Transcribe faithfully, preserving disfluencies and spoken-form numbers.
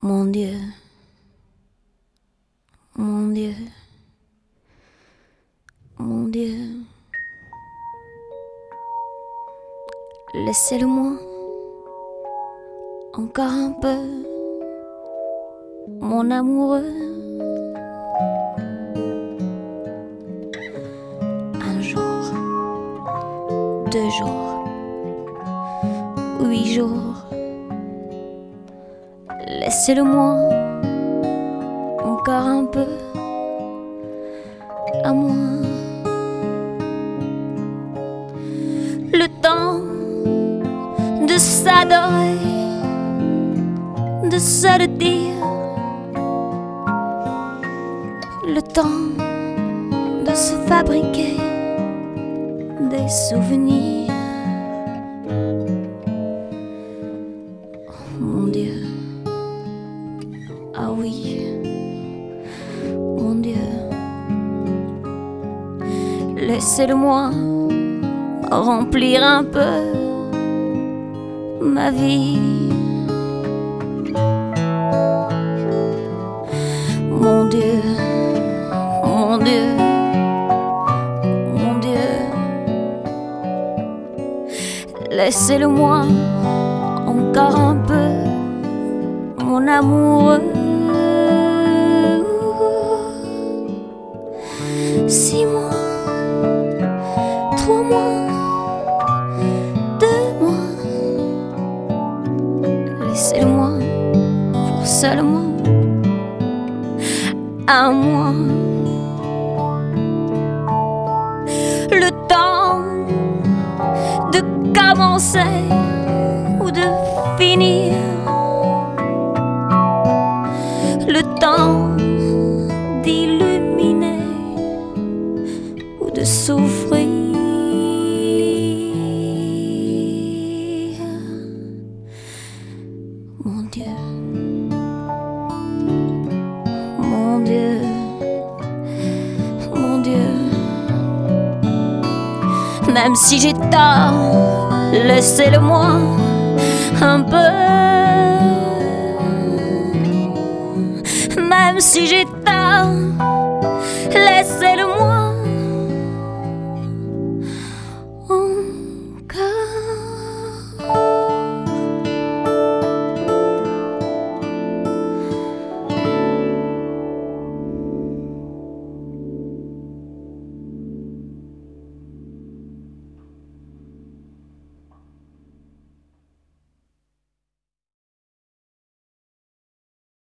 Mon Dieu, mon Dieu, mon Dieu, laissez-le-moi encore un peu, mon amoureux. Un jour, deux jours, huit jours, laissez-le-moi encore un peu à moi. Le temps de s'adorer, de se le dire, le temps de se fabriquer des souvenirs. Oh, mon Dieu, ah oui, mon Dieu, laissez-le-moi remplir un peu ma vie. Mon Dieu, mon Dieu, mon Dieu, laissez-le-moi encore un peu, mon amoureux. Six mois, trois mois, deux mois, laissez-le-moi pour seulement un mois. Le temps de commencer ou de finir, le temps d'illuminer ou de souffrir. Mon Dieu, mon Dieu, mon Dieu, même si j'ai tort, laissez-le-moi un peu. Même si j'ai